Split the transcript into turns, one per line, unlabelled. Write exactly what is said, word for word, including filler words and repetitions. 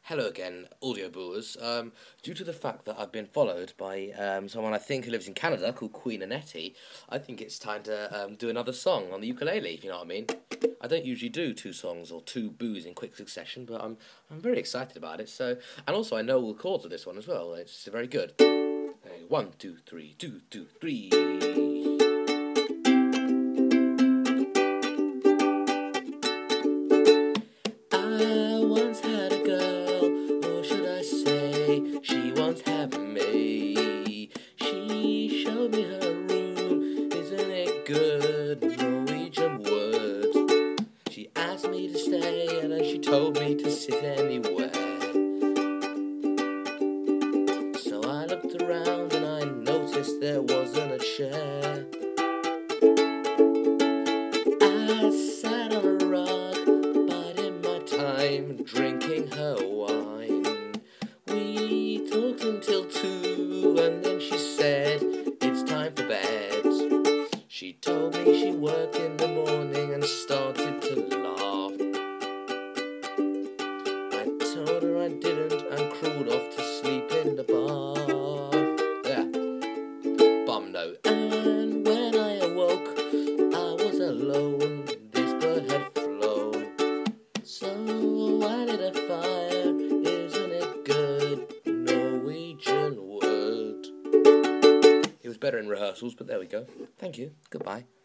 Hello again, audio brewers. Um, due to the fact that I've been followed by um, someone I think who lives in Canada called Queen Annette, I think it's time to um, do another song on the ukulele, if you know what I mean. I don't usually do two songs or two boos in quick succession, but I'm I'm very excited about it. So, and also I know all the chords of this one as well. It's very good. Okay, one, two, three, two, two, three. I once had a girl, or should I say, she once had me. She showed me her room, isn't it good? Norwegian wood. She asked me to stay, and then she told me to sit anywhere. So I looked around and I noticed there wasn't a chair. I sat on a rug, biding my time, drinking her wine. We talked until two, and then she said, it's time for bed. She told me she worked in the morning and started to laugh. I told her I didn't and crawled off to sleep in the bath. Yeah, bum note. And when I awoke, I was alone. This bird had flown. So I lit a fire, isn't it good? Norwegian word. It was better in rehearsals, but there we go. Thank you. Goodbye.